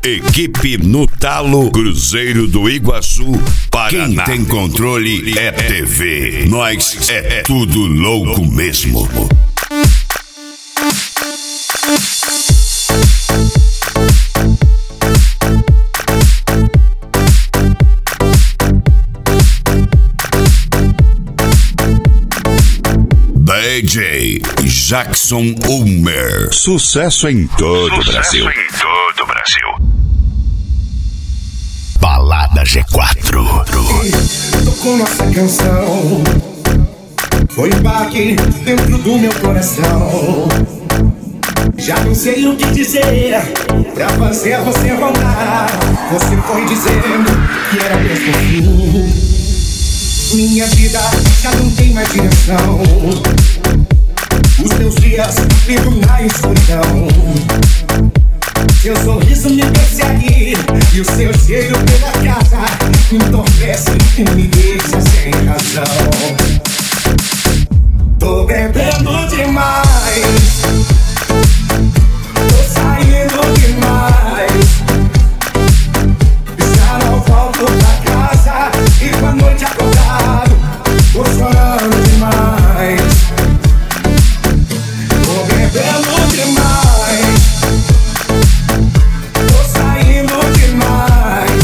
Equipe no Talo, Cruzeiro do Iguaçu, Paraná. Quem tem controle é TV. Nós é tudo louco mesmo. DJ Jackson Ulmer. Sucesso em todo o Brasil. Balada G4. Tocou nossa canção, foi um baque dentro do meu coração. Já não sei o que dizer pra fazer você voltar. Você foi dizendo que era mesmo fim. Minha vida já não tem mais direção. Os meus dias vivo na escuridão. Seu sorriso me persegue e o seu cheiro pela casa me entorpece e me deixa sem razão. Tô bebendo demais, tô saindo demais. Já não volto pra casa e com a noite acordado tô chorando demais. Tô bebendo demais, tô saindo demais.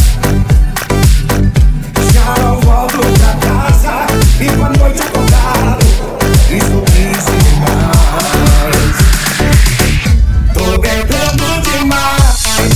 Já não volto pra casa e com a noite acordado estou triste demais. Tô bebendo demais.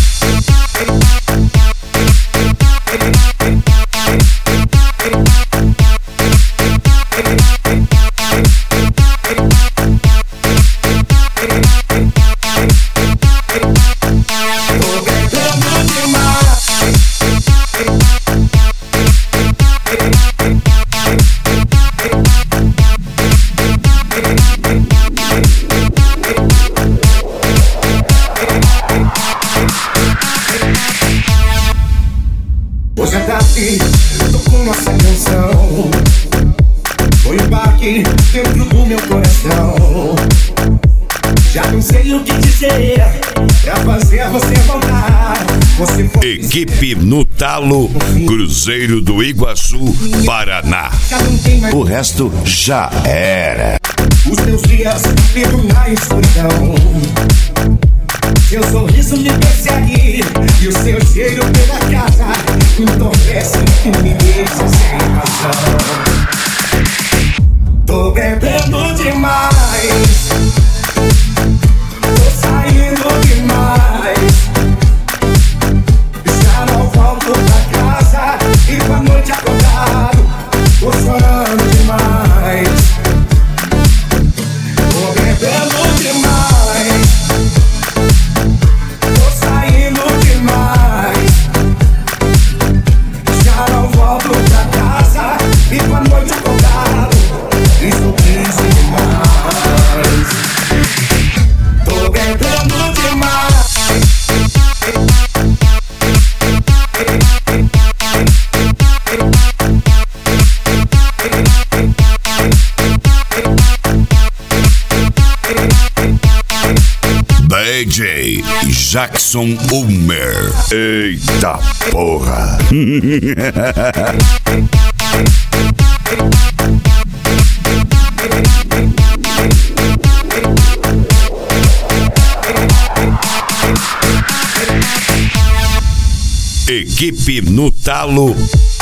Hoje à tarde, tocou nossa canção, foi um baque dentro do meu coração. Já não sei o que dizer pra fazer você voltar. Você foi Equipe no Talo, Cruzeiro do Iguaçu, Paraná. O resto já era. Os meus dias vivo na escuridão. Seu sorriso me persegue e o seu cheiro pela casa me entorpece e me deixa sem razão. Tô bebendo demais, tô saindo demais. Já não volto pra casa e com a noite acordado tô chorando demais. Tô bebendo demais, tô saindo demais. Já não volto pra casa e com a noite acordado estou triste demais. Tô bebendo demais. DJ Jackson Ulmer. Eita porra. Equipe no Talo,